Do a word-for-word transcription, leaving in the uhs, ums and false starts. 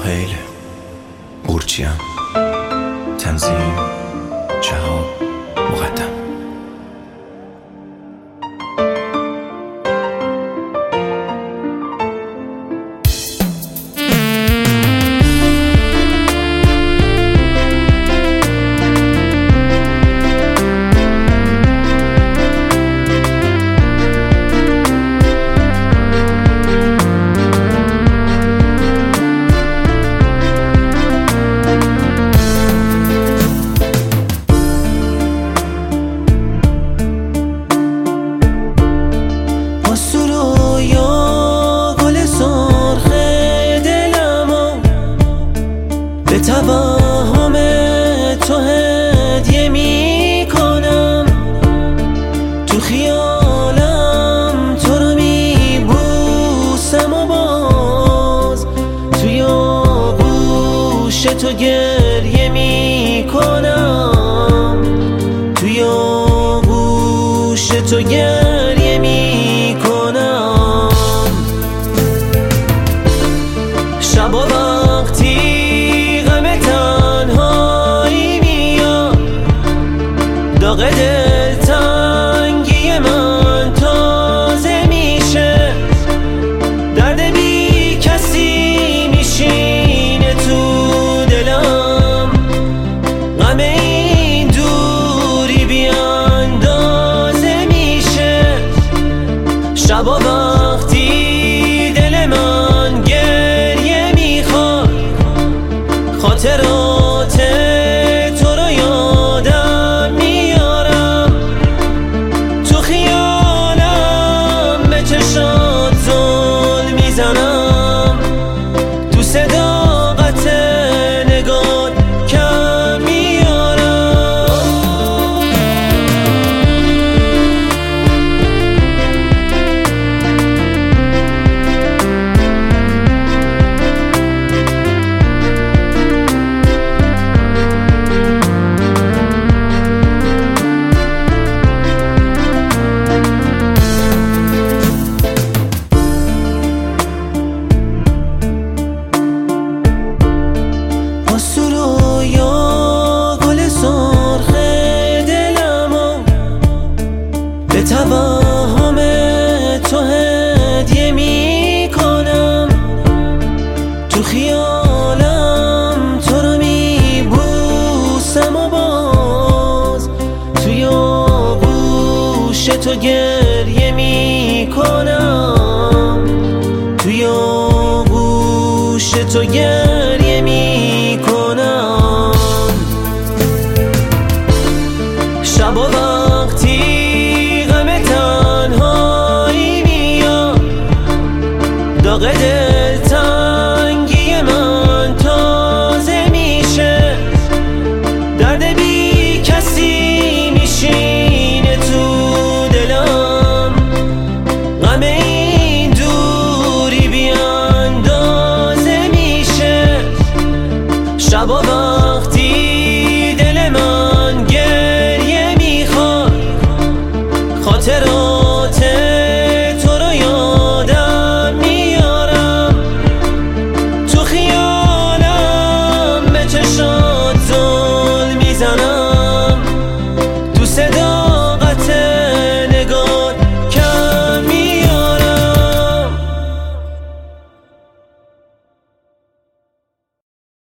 سهیل قورچیان. تنظیم جهاد مقدم. به توهم تو هدیه می کنم، تو خیالم تو رو می بوسم و باز توی آغوش تو گریه می کنم، توی آغوش تو گریه می کنم. شبا وقتی داغ دلتنگی من تازه میشه، درد بی کسی میشینه تو دلم، غم این دوری بی اندازه میشه. شبا وقتی دل من گریه میخواد، خاطرات تو رو یادم میارم، تو خیالم به چشات زل میزنم، تو صداقت نگات کم میارم. به توهم تو هدیه می کنم، تو خیالم تو رو می بوسم و باز توی آغوش تو گریه